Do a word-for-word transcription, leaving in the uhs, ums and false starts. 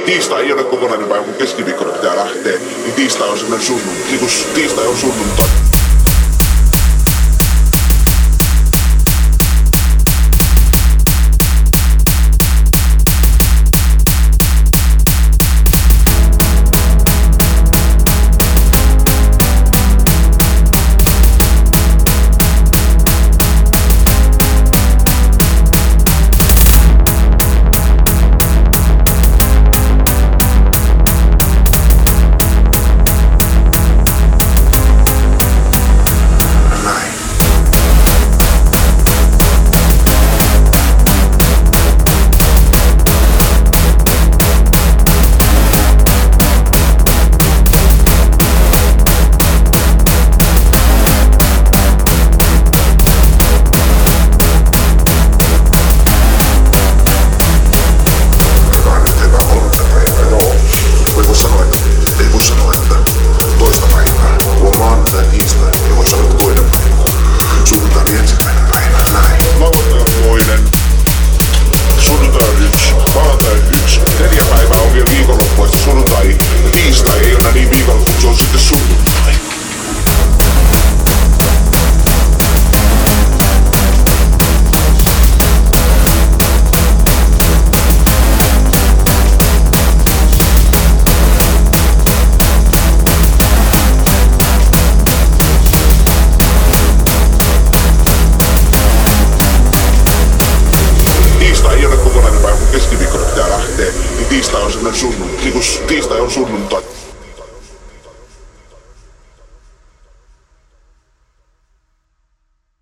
tiistai ei ole kokonainen päivä, kun keskiviikkona pitää lähteä, niin tiistai on semmoinen sunnuntai, niin kun tiistai on sunnuntai. Tiistai on semmoinen sunnuntai, niin kun tiistai on sunnuntai.